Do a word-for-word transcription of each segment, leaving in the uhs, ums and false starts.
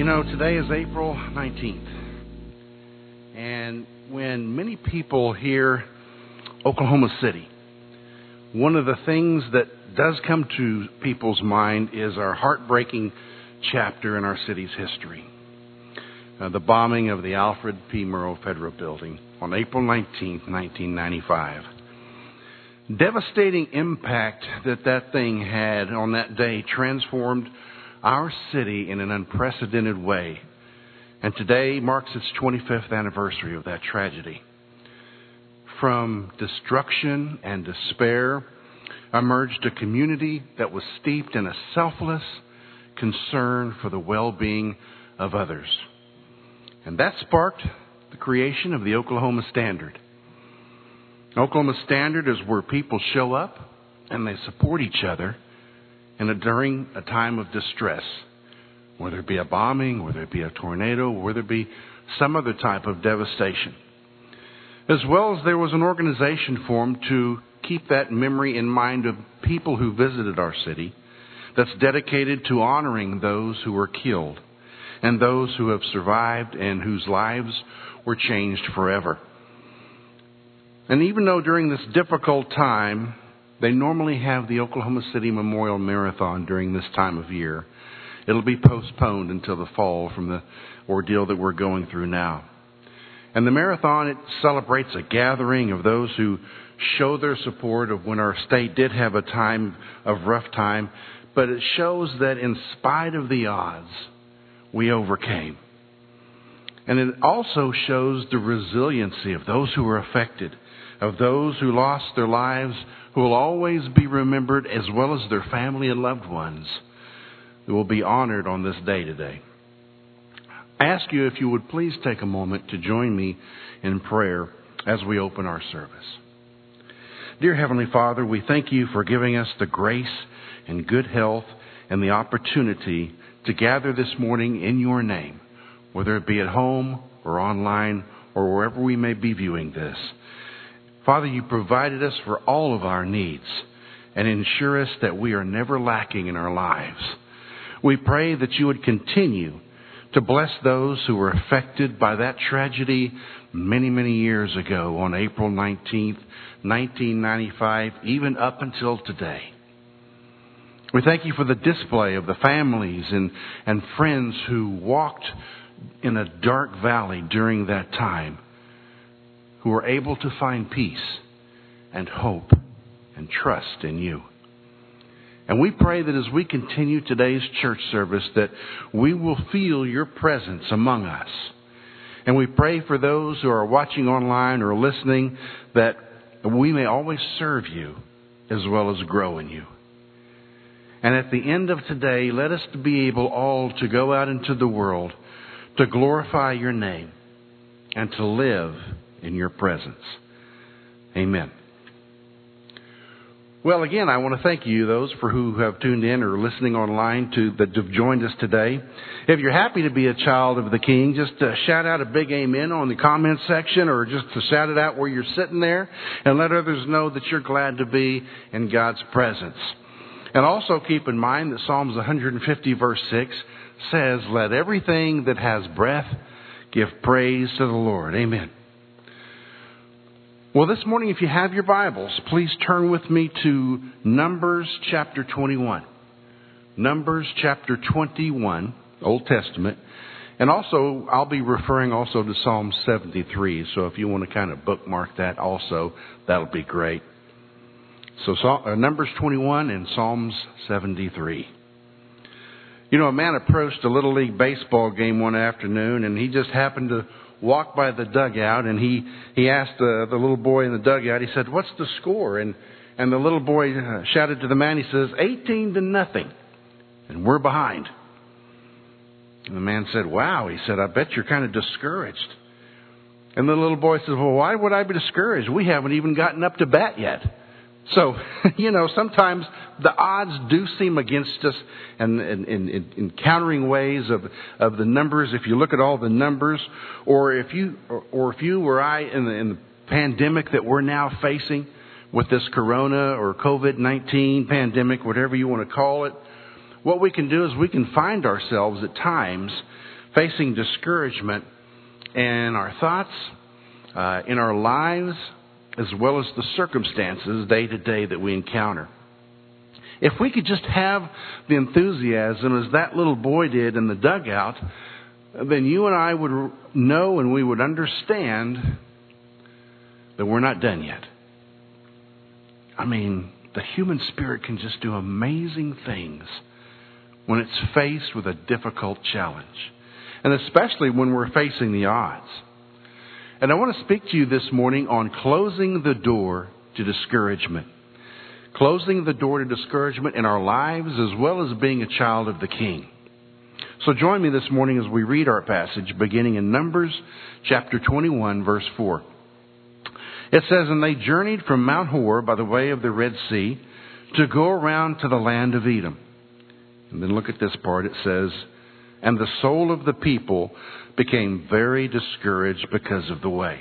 know, today is April nineteenth, and when many people hear Oklahoma City, one of the things that does come to people's mind is our heartbreaking chapter in our city's history, uh, the bombing of the Alfred P. Murrow Federal Building on April nineteenth, nineteen ninety-five. Devastating impact that that thing had on that day transformed our city in an unprecedented way. And today marks its twenty-fifth anniversary of that tragedy. From destruction and despair emerged a community that was steeped in a selfless concern for the well-being of others. And that sparked the creation of the Oklahoma Standard. Oklahoma Standard is where people show up and they support each other and during a time of distress, whether it be a bombing, whether it be a tornado, whether it be some other type of devastation. As well as there was an organization formed to keep that memory in mind of people who visited our city that's dedicated to honoring those who were killed and those who have survived and whose lives were changed forever. And even though during this difficult time, they normally have the Oklahoma City Memorial Marathon during this time of year, it'll be postponed until the fall from the ordeal that we're going through now. And the marathon, it celebrates a gathering of those who show their support of when our state did have a time of rough time, but it shows that in spite of the odds, we overcame. And it also shows the resiliency of those who were affected, of those who lost their lives, who will always be remembered, as well as their family and loved ones who will be honored on this day today. I ask you if you would please take a moment to join me in prayer as we open our service. Dear Heavenly Father, we thank you for giving us the grace and good health and the opportunity to gather this morning in your name, whether it be at home or online or wherever we may be viewing this. Father, you provided us for all of our needs and ensure us that we are never lacking in our lives. We pray that you would continue to bless those who were affected by that tragedy many, many years ago on April nineteenth, nineteen ninety-five, even up until today. We thank you for the display of the families and, and friends who walked in a dark valley during that time, who were able to find peace and hope and trust in you. And we pray that as we continue today's church service, that we will feel your presence among us. And we pray for those who are watching online or listening, that we may always serve you as well as grow in you. And at the end of today, let us be able all to go out into the world to glorify your name and to live in your presence. Amen. Well, again, I want to thank you, those for who have tuned in or listening online to that have joined us today. If you're happy to be a child of the King, just uh, shout out a big amen on the comments section, or just to shout it out where you're sitting there and let others know that you're glad to be in God's presence. And also keep in mind that Psalms one fifty verse six says, "Let everything that has breath give praise to the Lord." Amen. Well, this morning, if you have your Bibles, please turn with me to Numbers chapter twenty-one. Numbers chapter twenty-one, Old Testament. And also, I'll be referring also to Psalm seventy-three. So if you want to kind of bookmark that also, that'll be great. So uh, Numbers twenty-one and Psalms seventy-three. You know, a man approached a Little League baseball game one afternoon, and he just happened to walk by the dugout, and he, he asked the, the little boy in the dugout, he said, "What's the score?" And, and the little boy uh, shouted to the man, he says, eighteen to nothing, and we're behind. And the man said, "Wow," he said, "I bet you're kind of discouraged." And the little boy says, "Well, why would I be discouraged? We haven't even gotten up to bat yet." So, you know, sometimes the odds do seem against us, and in, in, in encountering ways of of the numbers. If you look at all the numbers, or if you or, or if you or I in the, in the pandemic that we're now facing with this corona or COVID nineteen pandemic, whatever you want to call it, what we can do is we can find ourselves at times facing discouragement in our thoughts, uh, in our lives, as well as the circumstances day to day that we encounter. If we could just have the enthusiasm as that little boy did in the dugout, then you and I would know and we would understand that we're not done yet. I mean, the human spirit can just do amazing things when it's faced with a difficult challenge, and especially when we're facing the odds. And I want to speak to you this morning on closing the door to discouragement. Closing the door to discouragement in our lives as well as being a child of the King. So join me this morning as we read our passage beginning in Numbers chapter twenty-one, verse four. It says, "And they journeyed from Mount Hor by the way of the Red Sea to go around to the land of Edom." And then look at this part. It says, "And the soul of the people became very discouraged because of the way."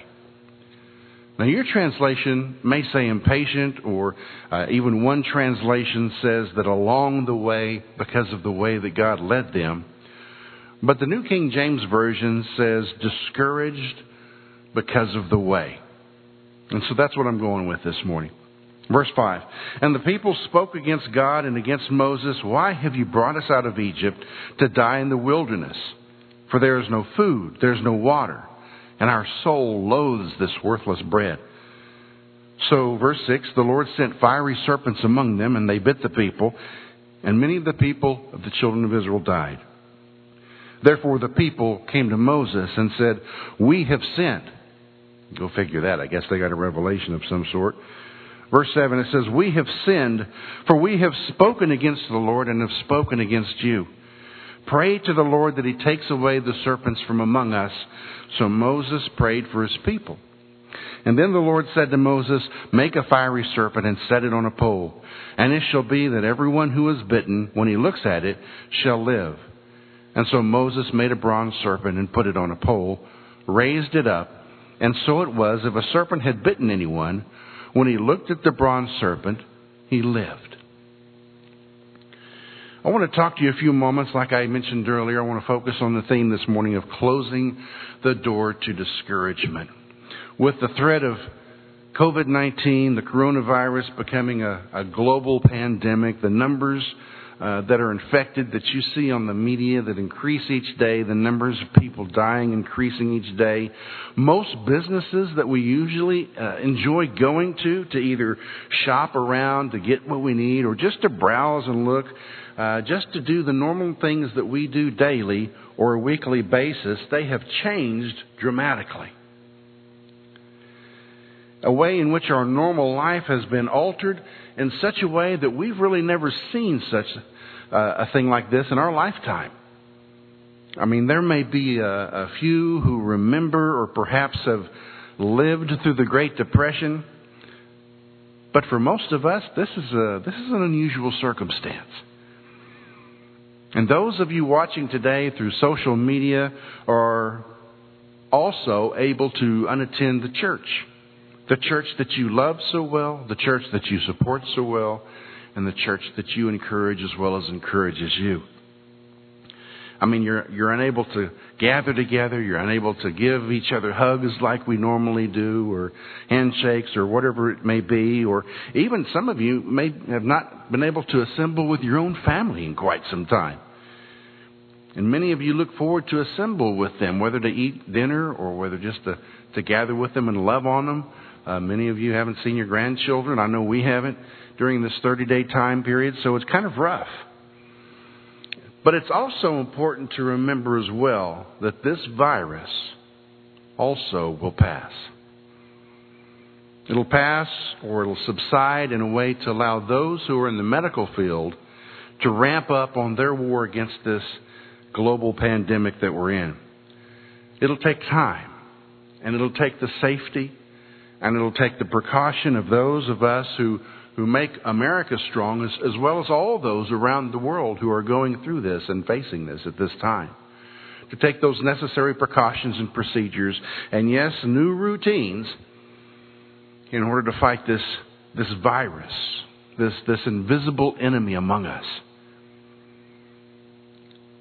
Now your translation may say impatient, or uh, even one translation says that along the way because of the way that God led them. But the New King James Version says discouraged because of the way. And so that's what I'm going with this morning. Verse five, "And the people spoke against God and against Moses, 'Why have you brought us out of Egypt to die in the wilderness? For there is no food, there is no water, and our soul loathes this worthless bread.' So," verse six, "the Lord sent fiery serpents among them, and they bit the people, and many of the people of the children of Israel died. Therefore the people came to Moses and said, 'We have sinned.'" Go figure that. I guess they got a revelation of some sort. Verse seven, it says, "We have sinned, for we have spoken against the Lord and have spoken against you. Pray to the Lord that he takes away the serpents from among us." So Moses prayed for his people. "And then the Lord said to Moses, 'Make a fiery serpent and set it on a pole. And it shall be that everyone who is bitten, when he looks at it, shall live.' And so Moses made a bronze serpent and put it on a pole, raised it up. And so it was, if a serpent had bitten anyone, when he looked at the bronze serpent, he lived." I want to talk to you a few moments, like I mentioned earlier. I want to focus on the theme this morning of closing the door to discouragement. With the threat of covid nineteen, the coronavirus becoming a, a global pandemic, the numbers uh, that are infected that you see on the media that increase each day, the numbers of people dying increasing each day, most businesses that we usually uh, enjoy going to, to either shop around, to get what we need, or just to browse and look, uh, just to do the normal things that we do daily or a weekly basis, they have changed dramatically. A way in which our normal life has been altered in such a way that we've really never seen such uh, a thing like this in our lifetime. I mean, there may be a, a few who remember or perhaps have lived through the Great Depression, but for most of us, this is a this is an unusual circumstance. And those of you watching today through social media are also able to unattend the church. The church that you love so well, the church that you support so well, and the church that you encourage as well as encourages you. I mean, you're you're unable to gather together. You're unable to give each other hugs like we normally do, or handshakes, or whatever it may be. Or even some of you may have not been able to assemble with your own family in quite some time. And many of you look forward to assemble with them, whether to eat dinner or whether just to, to gather with them and love on them. Uh, many of you haven't seen your grandchildren. I know we haven't during this thirty-day time period, so it's kind of rough. But it's also important to remember as well that this virus also will pass. It'll pass, or it'll subside in a way to allow those who are in the medical field to ramp up on their war against this global pandemic that we're in. It'll take time, and it'll take the safety, and it'll take the precaution of those of us who, who make America strong, as, as well as all those around the world who are going through this and facing this at this time. To take those necessary precautions and procedures, and yes, new routines, in order to fight this, this virus, this, this invisible enemy among us.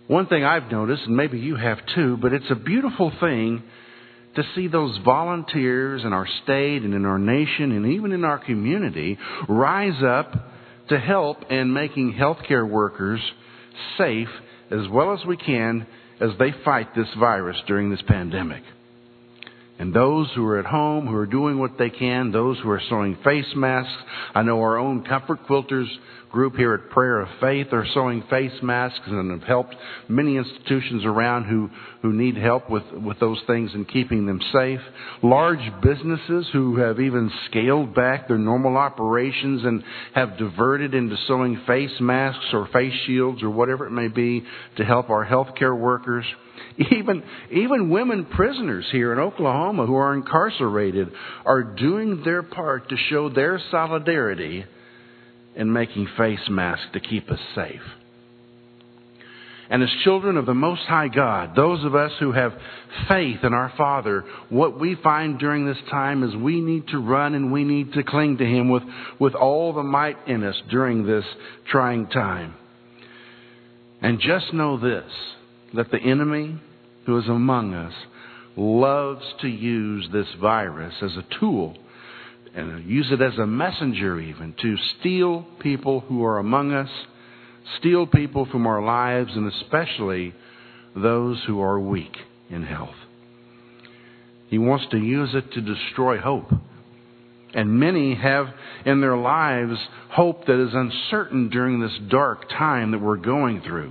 One thing I've noticed, and maybe you have too, but it's a beautiful thing to see those volunteers in our state and in our nation and even in our community rise up to help in making healthcare workers safe as well as we can as they fight this virus during this pandemic. And those who are at home, who are doing what they can, those who are sewing face masks. I know our own Comfort Quilters group here at Prayer of Faith are sewing face masks and have helped many institutions around who, who need help with, with those things and keeping them safe. Large businesses who have even scaled back their normal operations and have diverted into sewing face masks or face shields or whatever it may be to help our healthcare workers. Even even women prisoners here in Oklahoma who are incarcerated are doing their part to show their solidarity in making face masks to keep us safe. And as children of the Most High God, those of us who have faith in our Father, what we find during this time is we need to run and we need to cling to Him with, with all the might in us during this trying time. And just know this, that the enemy who is among us loves to use this virus as a tool and use it as a messenger even to steal people who are among us, steal people from our lives, and especially those who are weak in health. He wants to use it to destroy hope. And many have in their lives hope that is uncertain during this dark time that we're going through.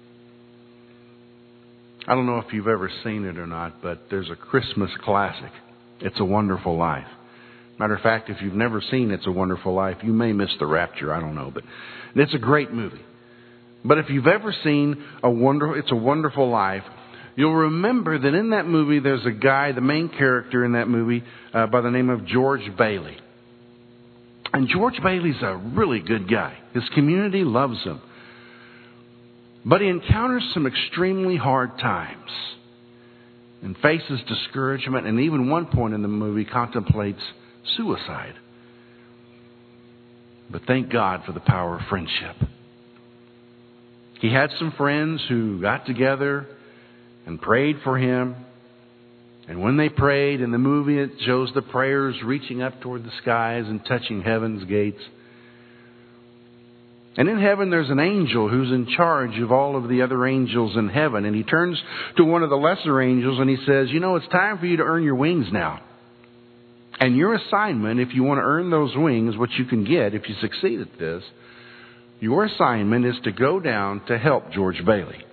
I don't know if you've ever seen it or not, but there's a Christmas classic. It's a Wonderful Life. Matter of fact, if you've never seen It's a Wonderful Life, you may miss the rapture. I don't know, but it's a great movie. But if you've ever seen a wonder, It's a Wonderful Life, you'll remember that in that movie there's a guy, the main character in that movie, uh, by the name of George Bailey. And George Bailey's a really good guy. His community loves him. But he encounters some extremely hard times and faces discouragement, and even one point in the movie contemplates suicide. But thank God for the power of friendship. He had some friends who got together and prayed for him. And when they prayed, in the movie it shows the prayers reaching up toward the skies and touching heaven's gates. And in heaven there's an angel who's in charge of all of the other angels in heaven. And he turns to one of the lesser angels and he says, you know, it's time for you to earn your wings now. And your assignment, if you want to earn those wings, which you can get if you succeed at this, your assignment is to go down to help George Bailey.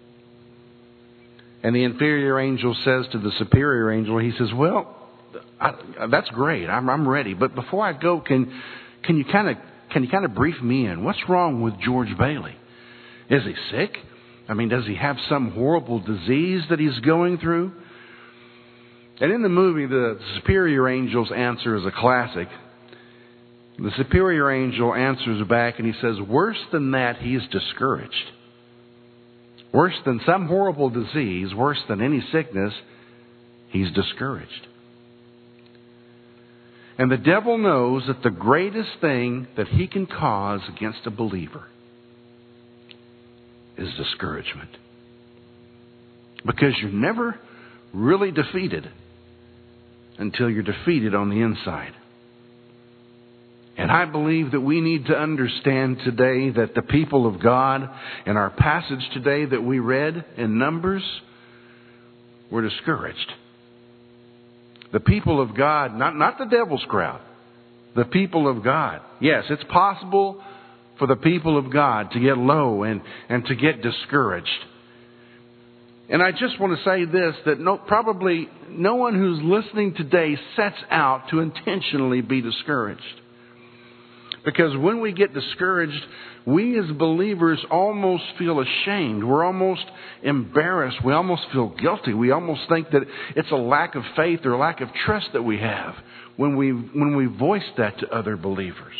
And the inferior angel says to the superior angel, he says, well, I, that's great. I'm, I'm ready. But before I go, can, can you kind of Can you kind of brief me in? What's wrong with George Bailey? Is he sick? I mean, does he have some horrible disease that he's going through? And in the movie, the superior angel's answer is a classic. The superior angel answers back and he says, worse than that, he's discouraged. Worse than some horrible disease, worse than any sickness, he's discouraged. And the devil knows that the greatest thing that he can cause against a believer is discouragement. Because you're never really defeated until you're defeated on the inside. And I believe that we need to understand today that the people of God, in our passage today that we read in Numbers, were discouraged. The people of God, not, not the devil's crowd, the people of God. Yes, it's possible for the people of God to get low and, and to get discouraged. And I just want to say this, that no, probably no one who's listening today sets out to intentionally be discouraged. Because when we get discouraged, we as believers almost feel ashamed. We're almost embarrassed. We almost feel guilty. We almost think that it's a lack of faith or a lack of trust that we have when we when we voice that to other believers.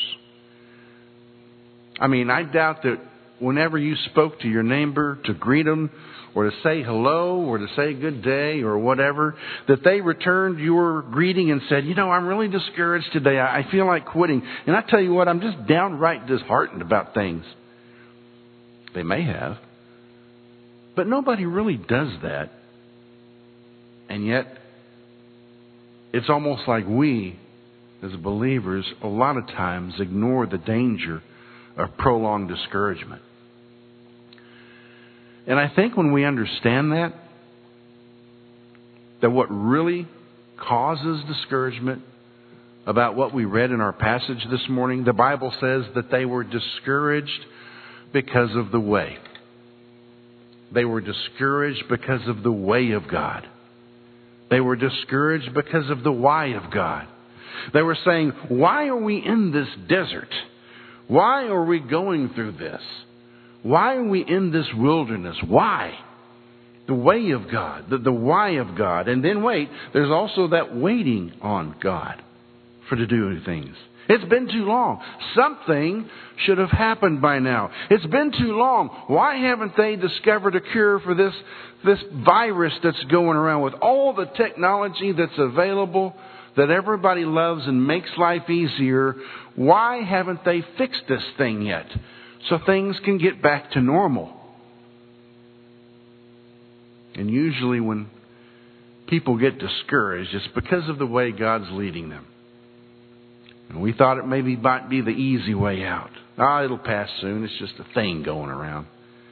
I mean, I doubt that whenever you spoke to your neighbor to greet them or to say hello or to say good day or whatever, that they returned your greeting and said, you know, I'm really discouraged today. I feel like quitting. And I tell you what, I'm just downright disheartened about things. They may have. But nobody really does that. And yet, it's almost like we, as believers, a lot of times ignore the danger of prolonged discouragement. And I think when we understand that, that what really causes discouragement about what we read in our passage this morning, the Bible says that they were discouraged because of the way. They were discouraged because of the way of God. They were discouraged because of the why of God. They were saying, why are we in this desert? Why are we going through this? Why are we in this wilderness? Why? The way of God, the, the why of God. And then wait, there's also that waiting on God for to do things. It's been too long. Something should have happened by now. It's been too long. Why haven't they discovered a cure for this, this virus that's going around with all the technology that's available that everybody loves and makes life easier? Why haven't they fixed this thing yet so things can get back to normal? And usually when people get discouraged, it's because of the way God's leading them. And we thought it maybe might be the easy way out. Ah, it'll pass soon. It's just a thing going around.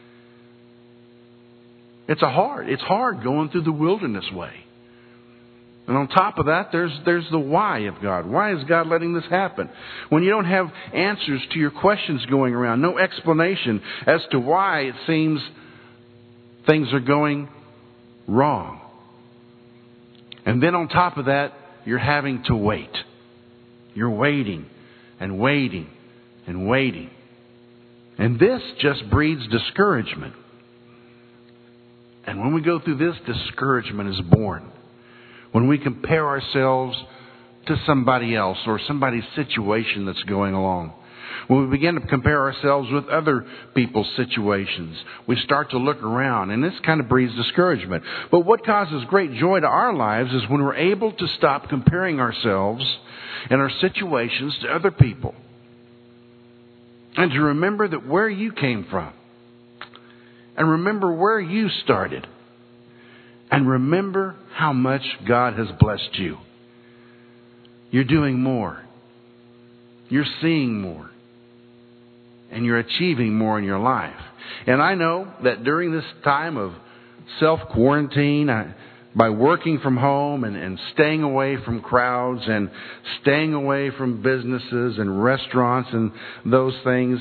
It's a hard. It's hard going through the wilderness way. And on top of that, there's there's the why of God. Why is God letting this happen? When you don't have answers to your questions going around, no explanation as to why it seems things are going wrong. And then on top of that, you're having to wait. You're waiting and waiting and waiting. And this just breeds discouragement. And when we go through this, discouragement is born. When we compare ourselves to somebody else or somebody's situation that's going along. When we begin to compare ourselves with other people's situations, we start to look around, and this kind of breeds discouragement. But what causes great joy to our lives is when we're able to stop comparing ourselves and our situations to other people. And to remember that where you came from. And remember where you started. And remember how much God has blessed you. You're doing more. You're seeing more. And you're achieving more in your life. And I know that during this time of self-quarantine, I, by working from home and, and staying away from crowds and staying away from businesses and restaurants and those things,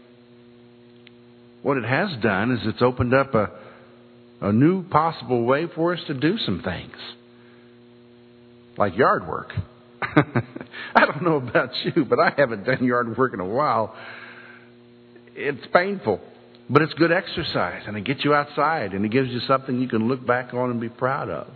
what it has done is it's opened up a, a new possible way for us to do some things. Like yard work. I don't know about you, but I haven't done yard work in a while. It's painful, but it's good exercise, and it gets you outside, and it gives you something you can look back on and be proud of.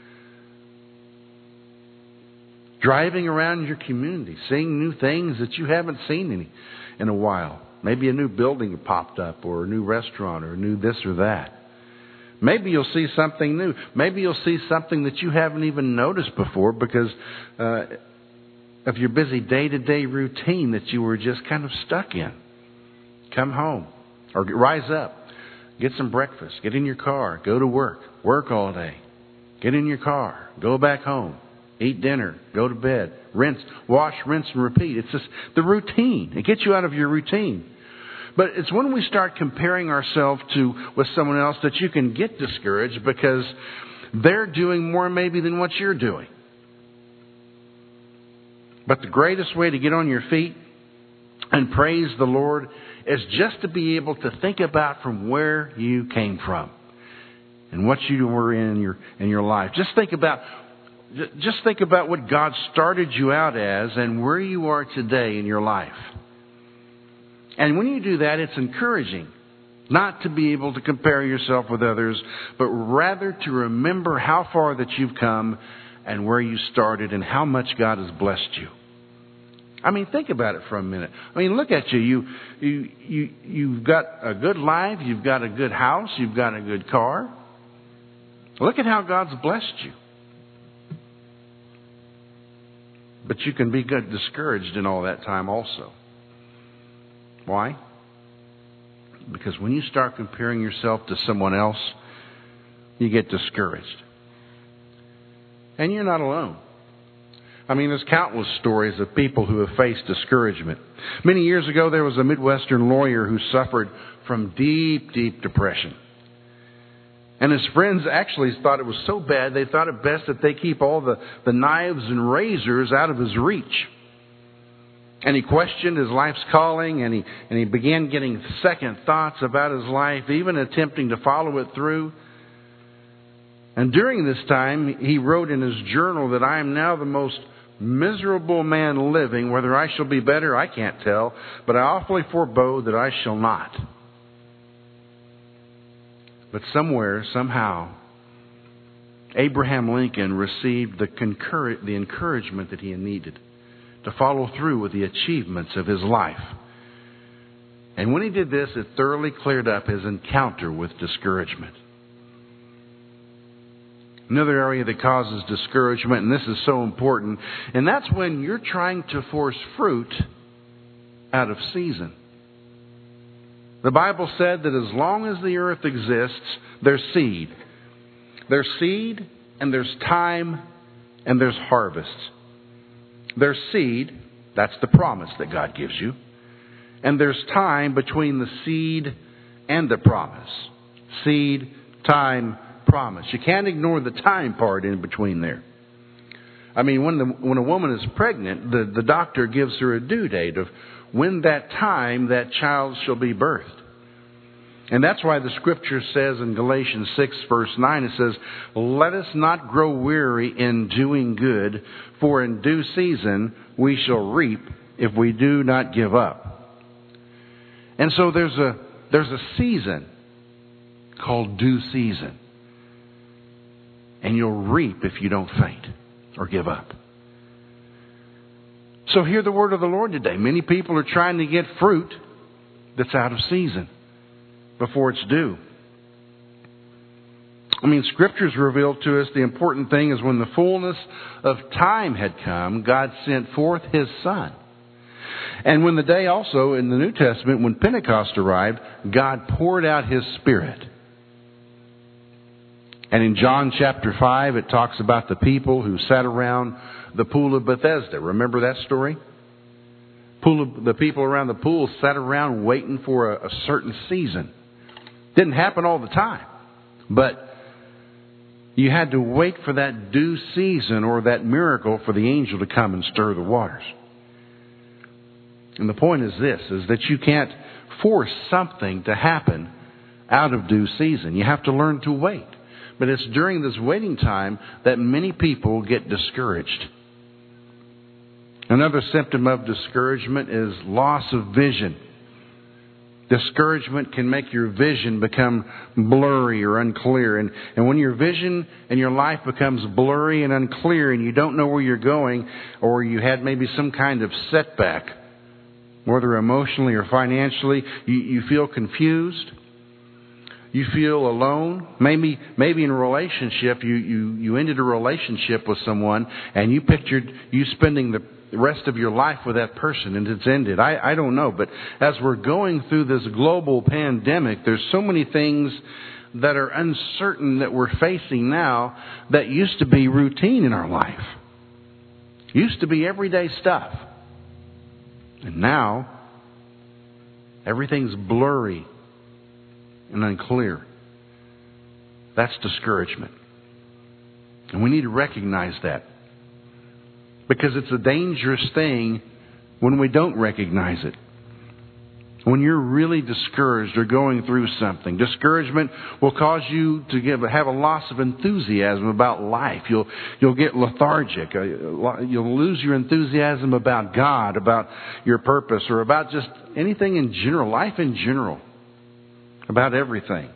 Driving around your community, seeing new things that you haven't seen any in a while. Maybe a new building popped up, or a new restaurant, or a new this or that. Maybe you'll see something new. Maybe you'll see something that you haven't even noticed before because uh, of your busy day-to-day routine that you were just kind of stuck in. Come home or rise up, get some breakfast, get in your car, go to work, work all day, get in your car, go back home, eat dinner, go to bed, rinse, wash, rinse, and repeat. It's just the routine. It gets you out of your routine. But it's when we start comparing ourselves to with someone else that you can get discouraged because they're doing more maybe than what you're doing. But the greatest way to get on your feet and praise the Lord is just to be able to think about from where you came from and what you were in your in your life. Just think about just think about what God started you out as and where you are today in your life. And when you do that, it's encouraging not to be able to compare yourself with others, but rather to remember how far that you've come and where you started and how much God has blessed you. I mean, think about it for a minute. I mean, look at you. You, you, you, you've got a good life. You've got a good house. You've got a good car. Look at how God's blessed you. But you can be good discouraged in all that time also. Why? Because when you start comparing yourself to someone else you get discouraged. And you're not alone. I mean, there's countless stories of people who have faced discouragement. Many years ago, there was a Midwestern lawyer who suffered from deep, deep depression. And his friends actually thought it was so bad, they thought it best that they keep all the, the knives and razors out of his reach. And he questioned his life's calling, and he, and he began getting second thoughts about his life, even attempting to follow it through. And during this time, he wrote in his journal that I am now the most miserable man living. Whether I shall be better, I can't tell, but I awfully forebode that I shall not. But somewhere, somehow, Abraham Lincoln received the, concur- the encouragement that he needed to follow through with the achievements of his life. And when he did this, it thoroughly cleared up his encounter with discouragement. Another area that causes discouragement, and this is so important, and that's when you're trying to force fruit out of season. The Bible said that as long as the earth exists, there's seed. There's seed, and there's time, and there's harvest. There's seed, that's the promise that God gives you. And there's time between the seed and the promise. Seed, time, promise. You can't ignore the time part in between there. I mean, when the when a woman is pregnant, the, the doctor gives her a due date of when that time that child shall be birthed. And that's why the Scripture says in Galatians six, verse nine, it says, "Let us not grow weary in doing good, for in due season we shall reap if we do not give up." And so there's a there's a season called due season. And you'll reap if you don't faint or give up. So hear the word of the Lord today. Many people are trying to get fruit that's out of season before it's due. I mean, Scriptures reveal to us the important thing is when the fullness of time had come, God sent forth His Son. And when the day also in the New Testament, when Pentecost arrived, God poured out His Spirit. And in John chapter five, it talks about the people who sat around the pool of Bethesda. Remember that story? Pool of, the people around the pool sat around waiting for a, a certain season. Didn't happen all the time. But you had to wait for that due season or that miracle for the angel to come and stir the waters. And the point is this, is that you can't force something to happen out of due season. You have to learn to wait. But it's during this waiting time that many people get discouraged. Another symptom of discouragement is loss of vision. Discouragement can make your vision become blurry or unclear. And, and when your vision and your life becomes blurry and unclear and you don't know where you're going, or you had maybe some kind of setback, whether emotionally or financially, you, you feel confused. You feel alone. Maybe maybe in a relationship, you, you, you ended a relationship with someone and you pictured you spending the rest of your life with that person and it's ended. I, I don't know. But as we're going through this global pandemic, there's so many things that are uncertain that we're facing now that used to be routine in our life. Used to be everyday stuff. And now, everything's blurry and unclear. That's discouragement. And we need to recognize that. Because it's a dangerous thing when we don't recognize it. When you're really discouraged or going through something. Discouragement will cause you to give, have a loss of enthusiasm about life. You'll, you'll get lethargic. You'll lose your enthusiasm about God, about your purpose, or about just anything in general, life in general. About everything.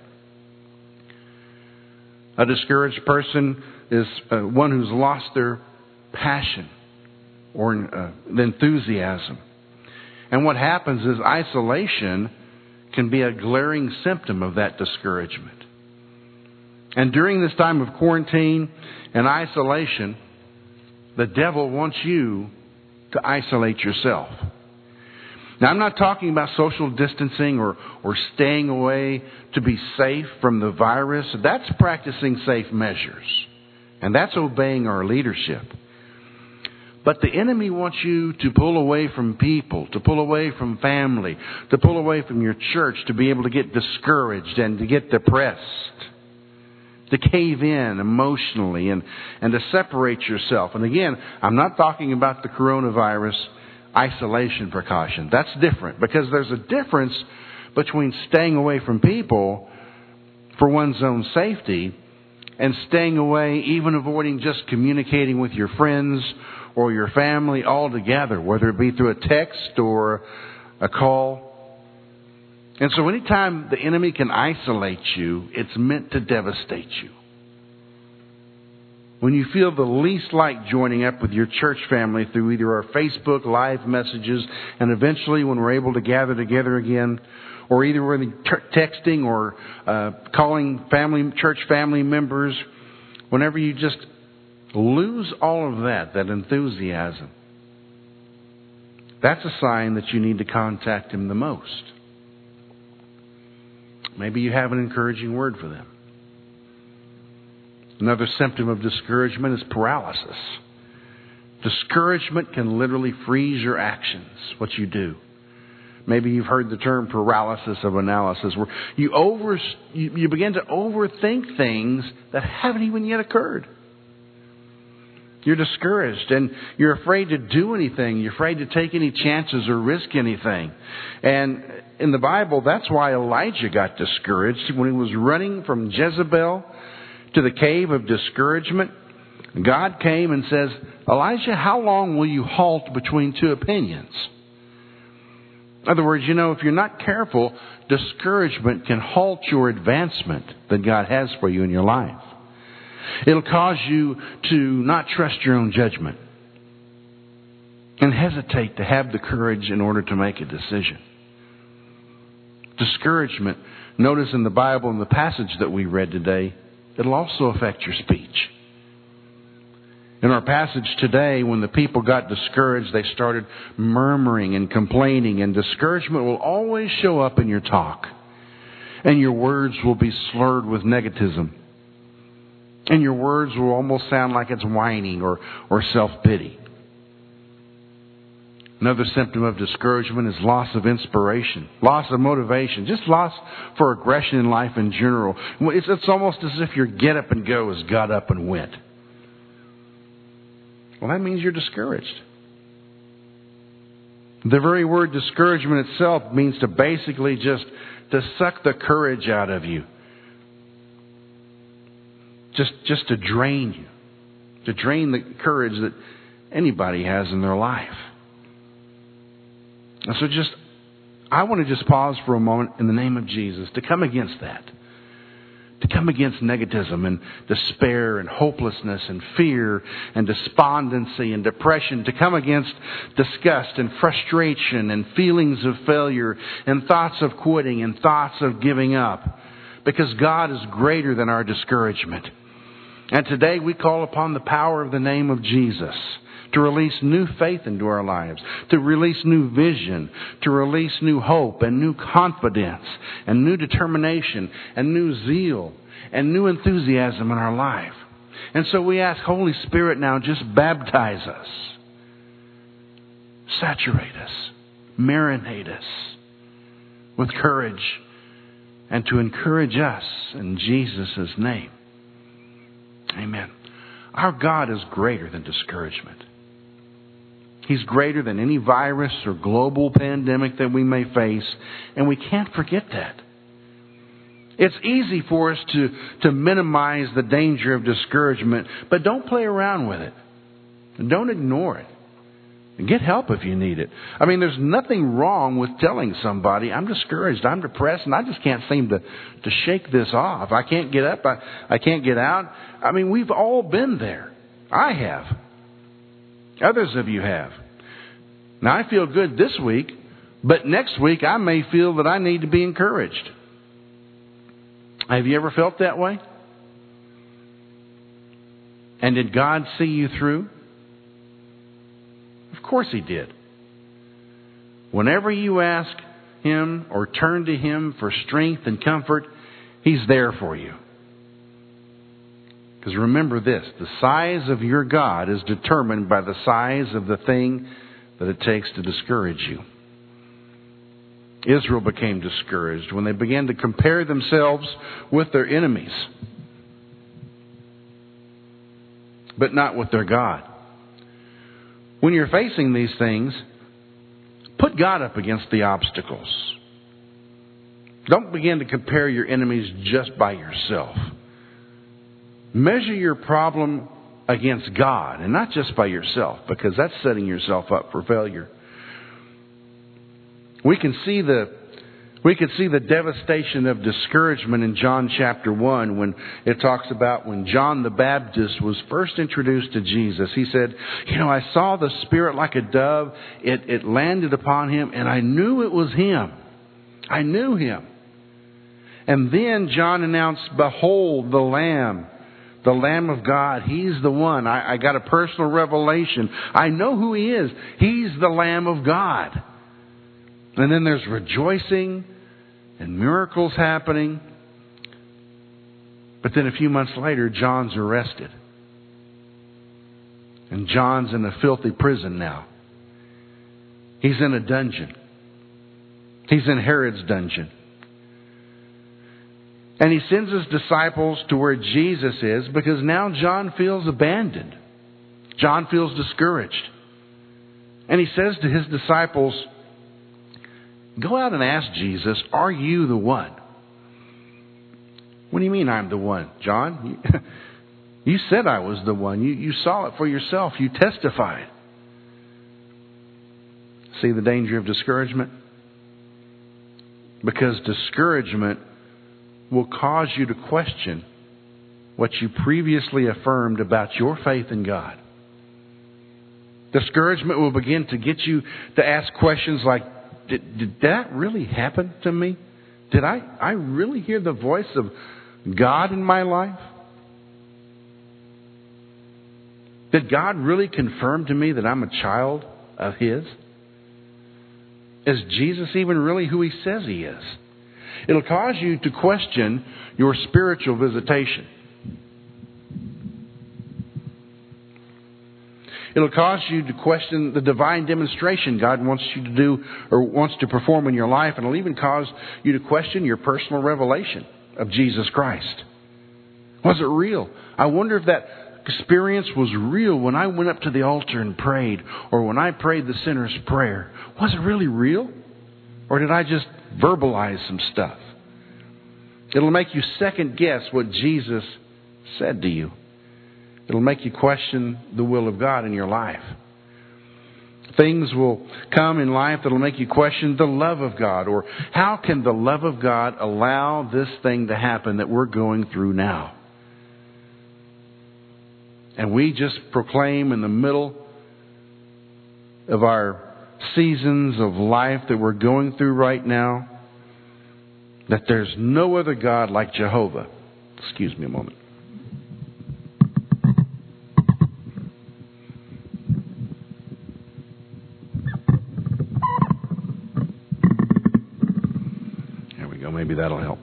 A discouraged person is uh, one who's lost their passion or uh, the enthusiasm. And what happens is isolation can be a glaring symptom of that discouragement. And during this time of quarantine and isolation, the devil wants you to isolate yourself. Now, I'm not talking about social distancing or, or staying away to be safe from the virus. That's practicing safe measures. And that's obeying our leadership. But the enemy wants you to pull away from people, to pull away from family, to pull away from your church, to be able to get discouraged and to get depressed, to cave in emotionally and, and to separate yourself. And again, I'm not talking about the coronavirus isolation precaution. That's different, because there's a difference between staying away from people for one's own safety and staying away, even avoiding just communicating with your friends or your family altogether, whether it be through a text or a call. And so anytime the enemy can isolate you, it's meant to devastate you. When you feel the least like joining up with your church family through either our Facebook live messages, and eventually when we're able to gather together again, or either we're texting or uh, calling family, church family members, whenever you just lose all of that, that enthusiasm, that's a sign that you need to contact Him the most. Maybe you have an encouraging word for them. Another symptom of discouragement is paralysis. Discouragement can literally freeze your actions, what you do. Maybe you've heard the term paralysis of analysis, where you over you, you begin to overthink things that haven't even yet occurred. You're discouraged and you're afraid to do anything. You're afraid to take any chances or risk anything. And in the Bible, that's why Elijah got discouraged when he was running from Jezebel to the cave of discouragement. God came and says, Elijah, how long will you halt between two opinions? In other words, you know, if you're not careful, discouragement can halt your advancement that God has for you in your life. It'll cause you to not trust your own judgment and hesitate to have the courage in order to make a decision. Discouragement, notice in the Bible, in the passage that we read today, it'll also affect your speech. In our passage today, when the people got discouraged, they started murmuring and complaining, and discouragement will always show up in your talk. And your words will be slurred with negativism. And your words will almost sound like it's whining or, or self-pity. Another symptom of discouragement is loss of inspiration, loss of motivation, just loss for aggression in life in general. It's, it's almost as if your get up and go has got up and went. Well, that means you're discouraged. The very word discouragement itself means to basically just to suck the courage out of you. Just, just to drain you. To drain the courage that anybody has in their life. And so just, I want to just pause for a moment in the name of Jesus to come against that. To come against negativism and despair and hopelessness and fear and despondency and depression. To come against disgust and frustration and feelings of failure and thoughts of quitting and thoughts of giving up. Because God is greater than our discouragement. And today we call upon the power of the name of Jesus to release new faith into our lives, to release new vision, to release new hope and new confidence and new determination and new zeal and new enthusiasm in our life. And so we ask, Holy Spirit, now just baptize us, saturate us, marinate us with courage, and to encourage us in Jesus' name. Amen. Our God is greater than discouragement. He's greater than any virus or global pandemic that we may face, and we can't forget that. It's easy for us to, to minimize the danger of discouragement, but don't play around with it. Don't ignore it. Get help if you need it. I mean, there's nothing wrong with telling somebody, I'm discouraged, I'm depressed, and I just can't seem to, to shake this off. I can't get up, I, I can't get out. I mean, we've all been there. I have. Others of you have. Now, I feel good this week, but next week I may feel that I need to be encouraged. Have you ever felt that way? And did God see you through? Of course He did. Whenever you ask Him or turn to Him for strength and comfort, He's there for you. Because remember this, the size of your God is determined by the size of the thing that it takes to discourage you. Israel became discouraged when they began to compare themselves with their enemies, but not with their God. When you're facing these things, put God up against the obstacles. Don't begin to compare your enemies just by yourself. Measure your problem against God and not just by yourself, because that's setting yourself up for failure. We can see the we can see the devastation of discouragement in John chapter one when it talks about when John the Baptist was first introduced to Jesus. He said, you know, I saw the Spirit like a dove. It, it landed upon him and I knew it was him. I knew him. And then John announced, behold the Lamb, the Lamb of God. He's the one. I, I got a personal revelation. I know who He is. He's the Lamb of God. And then there's rejoicing and miracles happening. But then a few months later, John's arrested. And John's in a filthy prison now. He's in a dungeon. He's in Herod's dungeon. And he sends his disciples to where Jesus is because now John feels abandoned. John feels discouraged. And he says to his disciples, go out and ask Jesus, are you the one? What do you mean I'm the one, John? You, you said I was the one. You, you saw it for yourself. You testified. See the danger of discouragement? Because discouragement will cause you to question what you previously affirmed about your faith in God. Discouragement will begin to get you to ask questions like, Did, did that really happen to me? Did I, I really hear the voice of God in my life? Did God really confirm to me that I'm a child of His? Is Jesus even really who He says He is? It'll cause you to question your spiritual visitation. It'll cause you to question the divine demonstration God wants you to do or wants to perform in your life. And it'll even cause you to question your personal revelation of Jesus Christ. Was it real? I wonder if that experience was real when I went up to the altar and prayed, or when I prayed the sinner's prayer. Was it really real? Or did I just verbalize some stuff? It'll make you second guess what Jesus said to you. It'll make you question the will of God in your life. Things will come in life that'll make you question the love of God. Or how can the love of God allow this thing to happen that we're going through now? And we just proclaim in the middle of our seasons of life that we're going through right now that there's no other God like Jehovah. Excuse me a moment. Maybe that'll help.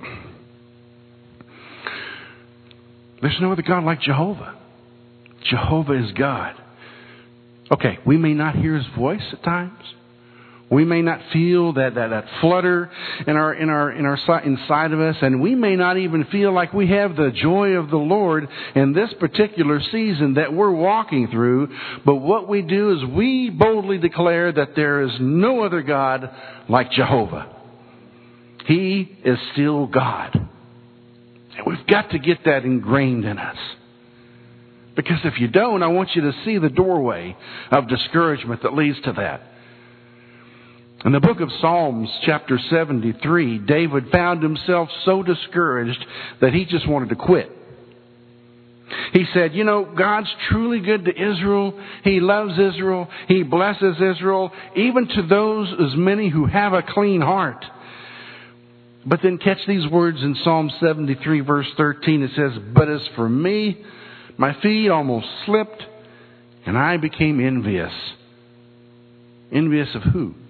There's no other God like Jehovah. Jehovah is God. Okay, we may not hear His voice at times. We may not feel that, that, that flutter in our in our in our inside of us, and we may not even feel like we have the joy of the Lord in this particular season that we're walking through. But what we do is we boldly declare that there is no other God like Jehovah. He is still God. And we've got to get that ingrained in us. Because if you don't, I want you to see the doorway of discouragement that leads to that. In the book of Psalms, chapter seventy-three, David found himself so discouraged that he just wanted to quit. He said, you know, God's truly good to Israel. He loves Israel. He blesses Israel, even to those as many who have a clean heart. But then catch these words in Psalm seventy-three, verse thirteen. It says, but as for me, my feet almost slipped, and I became envious. Envious of who?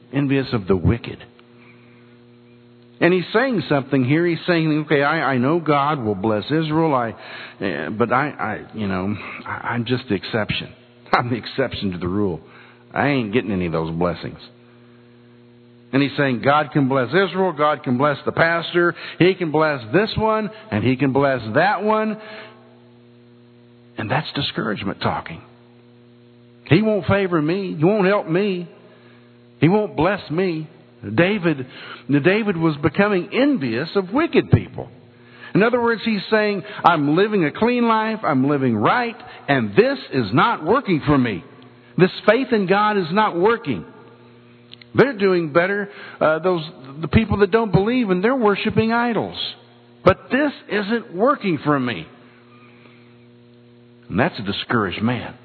envious of the wicked. And he's saying something here. He's saying, okay, I, I know God will bless Israel, I, uh, but I, I, you know, I, I'm just the exception. I'm the exception to the rule. I ain't getting any of those blessings. And he's saying God can bless Israel, God can bless the pastor, He can bless this one, and He can bless that one. And that's discouragement talking. He won't favor me. He won't help me. He won't bless me. David, David was becoming envious of wicked people. In other words, he's saying, I'm living a clean life, I'm living right, and this is not working for me. This faith in God is not working. They're doing better, uh, those the people that don't believe, and they're worshiping idols. But this isn't working for me. And that's a discouraged man.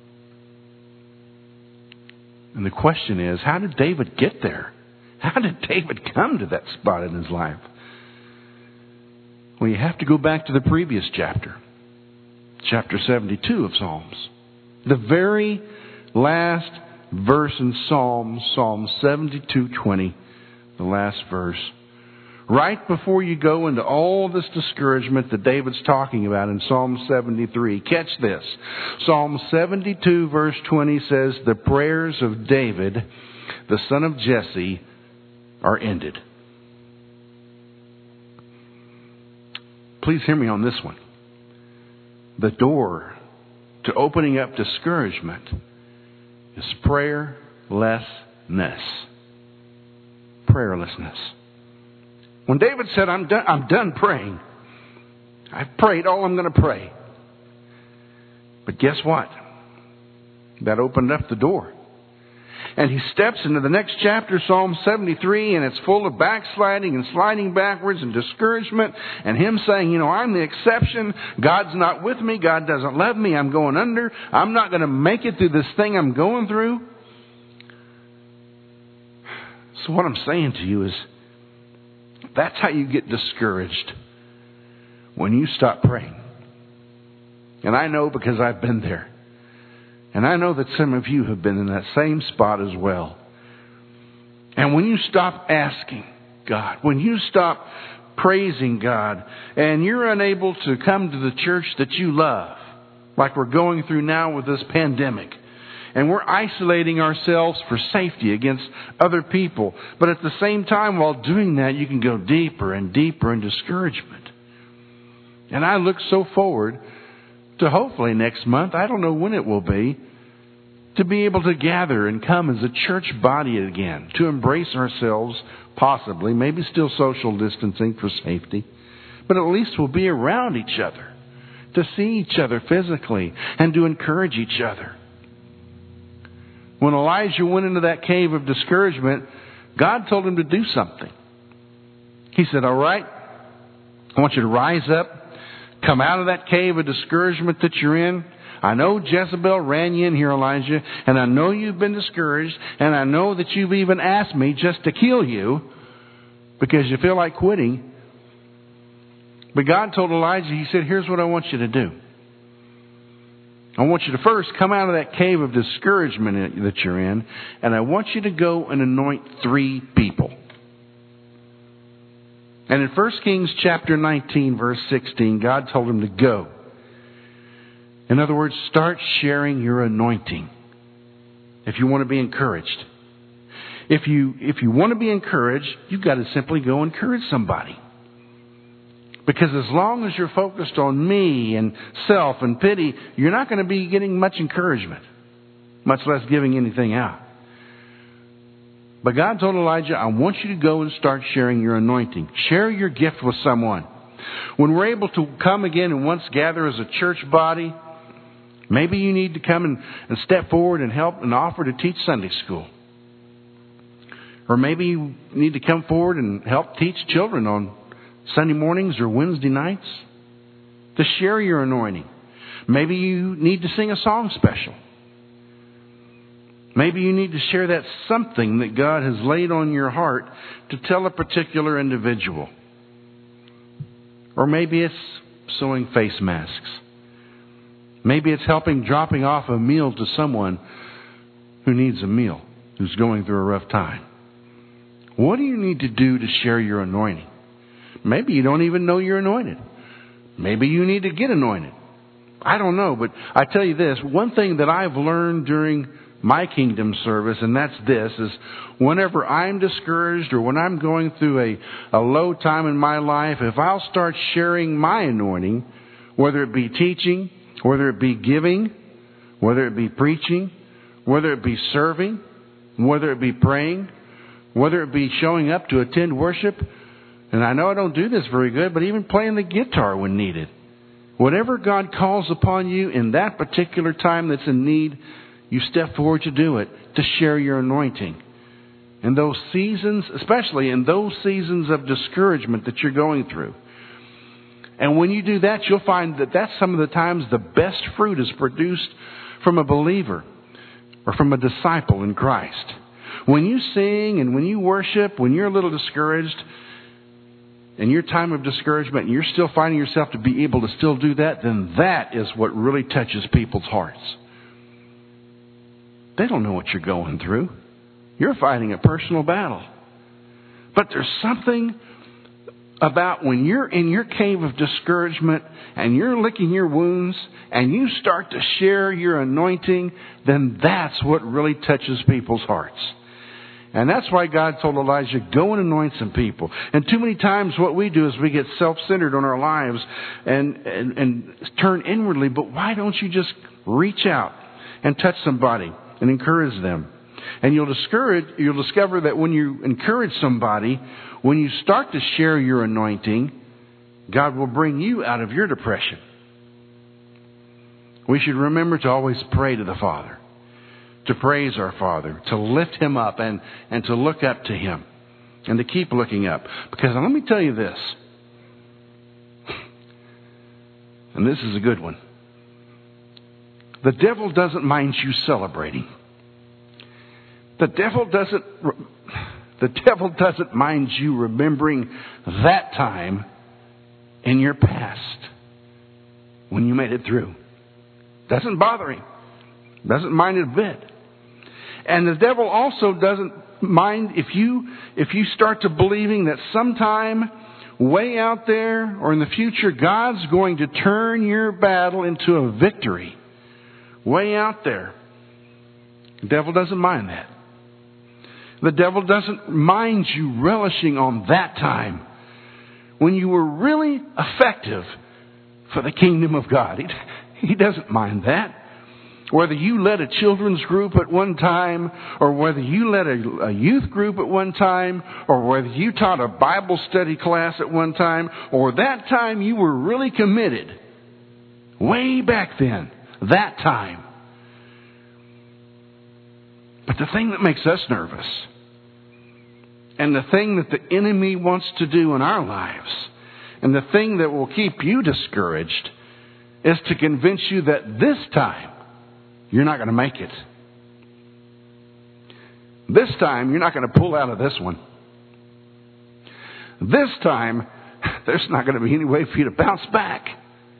And the question is, how did David get there? How did David come to that spot in his life? Well, you have to go back to the previous chapter, chapter seventy-two of Psalms. The very last verse in Psalms, Psalm seventy-two twenty, the last verse. Right before you go into all this discouragement that David's talking about in Psalm seventy-three, catch this. Psalm seventy-two verse twenty says, the prayers of David, the son of Jesse, are ended. Please hear me on this one. The door to opening up discouragement is prayerlessness. Prayerlessness. When David said, I'm done, I'm done praying. I've prayed all I'm going to pray. But guess what? That opened up the door. And he steps into the next chapter, Psalm seventy-three, and it's full of backsliding and sliding backwards and discouragement. And him saying, you know, I'm the exception. God's not with me. God doesn't love me. I'm going under. I'm not going to make it through this thing I'm going through. So what I'm saying to you is, that's how you get discouraged. When you stop praying. And I know because I've been there. And I know that some of you have been in that same spot as well. And when you stop asking God, when you stop praising God, and you're unable to come to the church that you love, like we're going through now with this pandemic, and we're isolating ourselves for safety against other people, but at the same time, while doing that, you can go deeper and deeper in discouragement. And I look so forward to hopefully next month, I don't know when it will be, to be able to gather and come as a church body again, to embrace ourselves, possibly, maybe still social distancing for safety, but at least we'll be around each other, to see each other physically, and to encourage each other. When Elijah went into that cave of discouragement, God told him to do something. He said, all right, I want you to rise up, come out of that cave of discouragement that you're in. I know Jezebel ran you in here, Elijah, and I know you've been discouraged, and I know that you've even asked me just to kill you because you feel like quitting. But God told Elijah, He said, here's what I want you to do. I want you to first come out of that cave of discouragement that you're in, and I want you to go and anoint three people. And in First Kings chapter nineteen, verse sixteen, God told him to go. In other words, start sharing your anointing if you want to be encouraged. If you if you want to be encouraged, you've got to simply go encourage somebody. Because as long as you're focused on me and self and pity, you're not going to be getting much encouragement, much less giving anything out. But God told Elijah, I want you to go and start sharing your anointing. Share your gift with someone. When we're able to come again and once gather as a church body, maybe you need to come and, and step forward and help and offer to teach Sunday school. Or maybe you need to come forward and help teach children on Sunday mornings or Wednesday nights. To share your anointing. Maybe you need to sing a song special. Maybe you need to share that something that God has laid on your heart to tell a particular individual. Or maybe it's sewing face masks. Maybe it's helping dropping off a meal to someone who needs a meal, who's going through a rough time. What do you need to do to share your anointing? Maybe you don't even know you're anointed. Maybe you need to get anointed. I don't know, but I tell you this, one thing that I've learned during my kingdom service, and that's this, is whenever I'm discouraged or when I'm going through a, a low time in my life, if I'll start sharing my anointing, whether it be teaching, whether it be giving, whether it be preaching, whether it be serving, whether it be praying, whether it be showing up to attend worship, and I know I don't do this very good, but even playing the guitar when needed. Whatever God calls upon you in that particular time that's in need, you step forward to do it, to share your anointing. In those seasons, especially in those seasons of discouragement that you're going through. And when you do that, you'll find that that's some of the times the best fruit is produced from a believer or from a disciple in Christ. When you sing and when you worship, when you're a little discouraged, in your time of discouragement, and you're still finding yourself to be able to still do that, then that is what really touches people's hearts. They don't know what you're going through. You're fighting a personal battle. But there's something about when you're in your cave of discouragement and you're licking your wounds and you start to share your anointing, then that's what really touches people's hearts. And that's why God told Elijah, go and anoint some people. And too many times what we do is we get self-centered on our lives and, and, and turn inwardly. But why don't you just reach out and touch somebody and encourage them? And you'll discourage, you'll discover that when you encourage somebody, when you start to share your anointing, God will bring you out of your depression. We should remember to always pray to the Father, to praise our Father, to lift Him up and, and to look up to Him and to keep looking up. Because let me tell you this, and this is a good one. The devil doesn't mind you celebrating. The devil doesn't, the devil doesn't mind you remembering that time in your past when you made it through. Doesn't bother him. Doesn't mind it a bit. And the devil also doesn't mind if you if you start to believing that sometime way out there or in the future God's going to turn your battle into a victory. Way out there. The devil doesn't mind that. The devil doesn't mind you relishing on that time when you were really effective for the kingdom of God. He, he doesn't mind that. Whether you led a children's group at one time, or whether you led a, a youth group at one time, or whether you taught a Bible study class at one time, or that time you were really committed, way back then, that time. But the thing that makes us nervous, and the thing that the enemy wants to do in our lives, and the thing that will keep you discouraged, is to convince you that this time, you're not going to make it. This time, you're not going to pull out of this one. This time, there's not going to be any way for you to bounce back.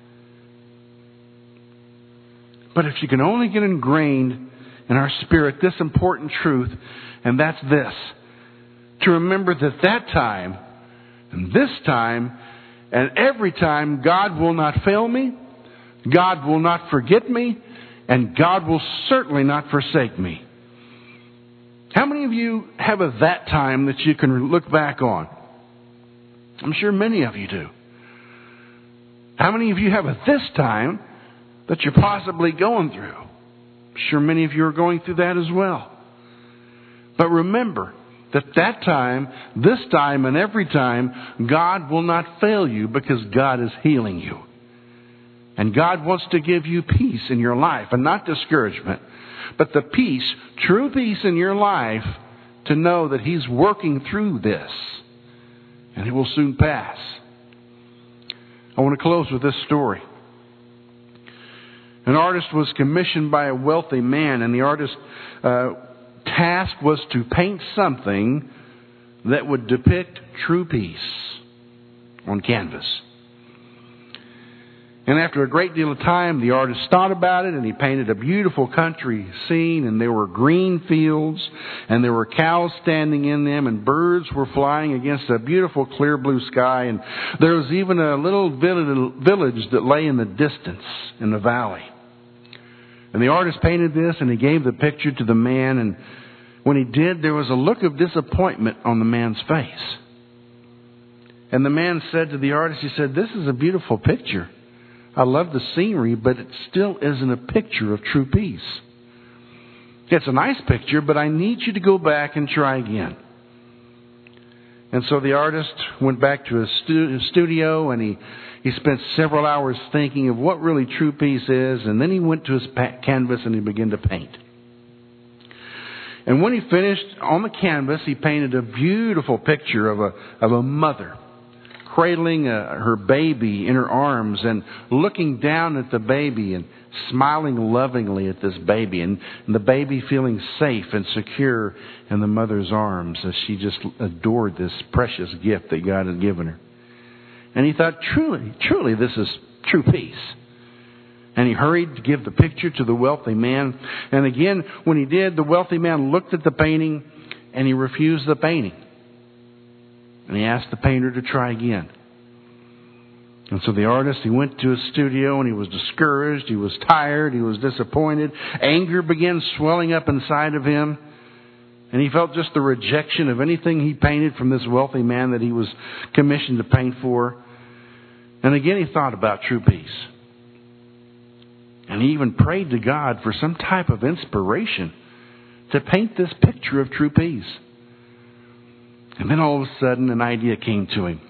But if you can only get ingrained in our spirit this important truth, and that's this, to remember that that time, and this time, and every time, God will not fail me, God will not forget me, and God will certainly not forsake me. How many of you have a that time that you can look back on? I'm sure many of you do. How many of you have a this time that you're possibly going through? I'm sure many of you are going through that as well. But remember that that time, this time, and every time, God will not fail you because God is healing you. And God wants to give you peace in your life, and not discouragement, but the peace, true peace in your life, to know that He's working through this, and it will soon pass. I want to close with this story. An artist was commissioned by a wealthy man, and the artist's uh, task was to paint something that would depict true peace on canvas. And after a great deal of time, the artist thought about it, and he painted a beautiful country scene, and there were green fields, and there were cows standing in them, and birds were flying against a beautiful clear blue sky, and there was even a little village that lay in the distance in the valley. And the artist painted this, and he gave the picture to the man, and when he did, there was a look of disappointment on the man's face. And the man said to the artist, he said, "This is a beautiful picture. I love the scenery, but it still isn't a picture of true peace. It's a nice picture, but I need you to go back and try again." And so the artist went back to his, stu- his studio, and he, he spent several hours thinking of what really true peace is. And then he went to his pa- canvas and he began to paint. And when he finished on the canvas, he painted a beautiful picture of a, of a mother cradling a, her baby in her arms and looking down at the baby and smiling lovingly at this baby, and, and the baby feeling safe and secure in the mother's arms as she just adored this precious gift that God had given her. And he thought, truly, truly, this is true peace. And he hurried to give the picture to the wealthy man. And again, when he did, the wealthy man looked at the painting and he refused the painting. And he asked the painter to try again. And so the artist, he went to his studio and he was discouraged. He was tired. He was disappointed. Anger began swelling up inside of him. And he felt just the rejection of anything he painted from this wealthy man that he was commissioned to paint for. And again, he thought about true peace. And he even prayed to God for some type of inspiration to paint this picture of true peace. And then all of a sudden, an idea came to him.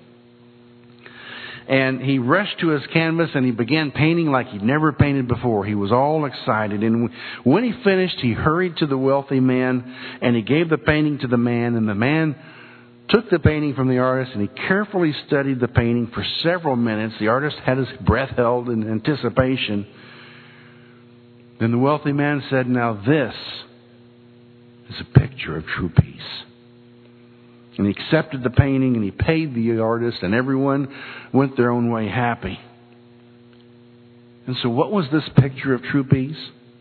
And he rushed to his canvas and he began painting like he'd never painted before. He was all excited. And when he finished, he hurried to the wealthy man and he gave the painting to the man. And the man took the painting from the artist and he carefully studied the painting for several minutes. The artist had his breath held in anticipation. Then the wealthy man said, "Now this is a picture of true peace." And he accepted the painting and he paid the artist, and everyone went their own way happy. And so what was this picture of true peace?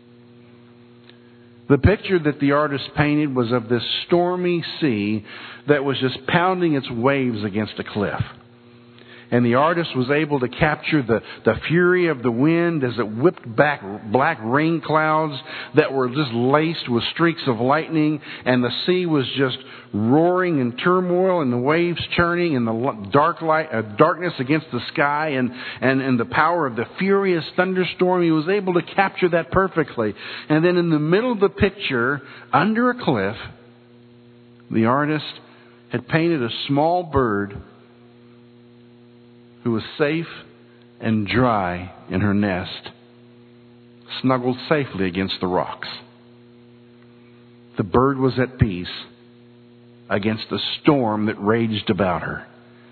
The picture that the artist painted was of this stormy sea that was just pounding its waves against a cliff. And the artist was able to capture the, the fury of the wind as it whipped back black rain clouds that were just laced with streaks of lightning. And the sea was just roaring in turmoil and the waves churning and the dark light, uh, darkness against the sky and, and, and the power of the furious thunderstorm. He was able to capture that perfectly. And then in the middle of the picture, under a cliff, the artist had painted a small bird who was safe and dry in her nest, snuggled safely against the rocks. The bird was at peace against the storm that raged about her.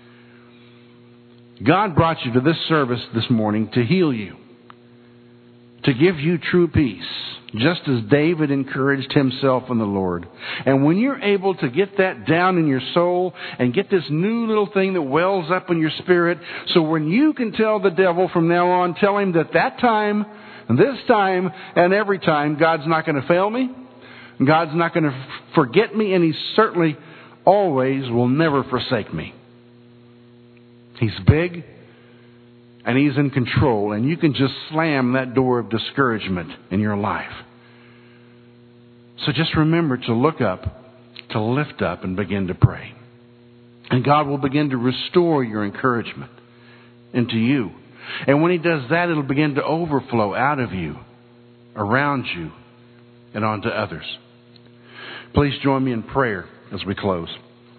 God brought you to this service this morning to heal you, to give you true peace, just as David encouraged himself in the Lord. And when you're able to get that down in your soul and get this new little thing that wells up in your spirit, so when you can tell the devil from now on, tell him that that time, this time, and every time, God's not going to fail me, God's not going to forget me, and He certainly always will never forsake me. He's big, and He's in control, and you can just slam that door of discouragement in your life. So just remember to look up, to lift up, and begin to pray. And God will begin to restore your encouragement into you. And when He does that, it'll begin to overflow out of you, around you, and onto others. Please join me in prayer as we close.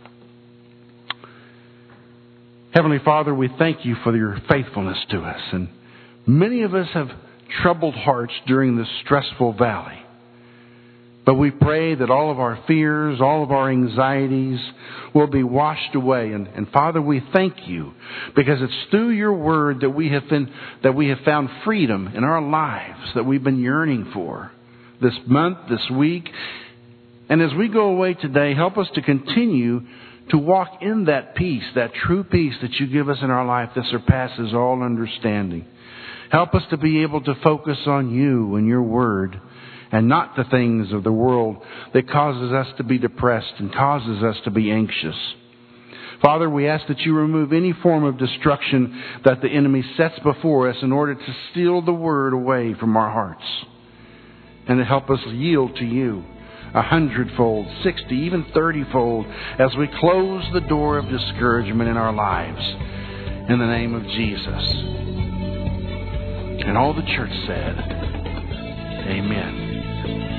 Heavenly Father, we thank You for Your faithfulness to us. And many of us have troubled hearts during this stressful valley. But we pray that all of our fears, all of our anxieties will be washed away. And, and Father, we thank You because it's through Your Word that we have been, that we have found freedom in our lives that we've been yearning for this month, this week. And as we go away today, help us to continue to walk in that peace, that true peace that You give us in our life that surpasses all understanding. Help us to be able to focus on you and your word and not the things of the world that causes us to be depressed and causes us to be anxious. Father, we ask that you remove any form of destruction that the enemy sets before us in order to steal the word away from our hearts. And to help us yield to you a hundredfold, sixty, even thirtyfold as we close the door of discouragement in our lives. In the name of Jesus. And all the church said, Amen.